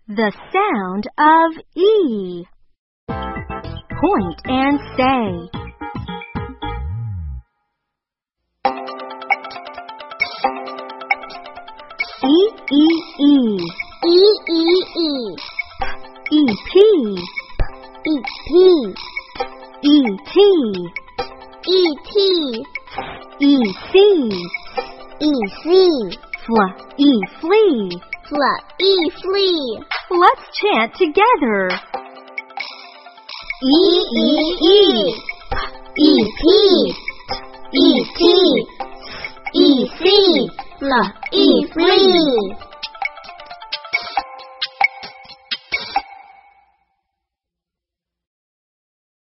The sound of E. Point and say. E, E, E. E, E, E. E, P. E, P. E, T. E, T. E, C. E, C. E, flea. E, flea. Let's chant together. E, E, E. E, P. E, T. E, C. E, flea.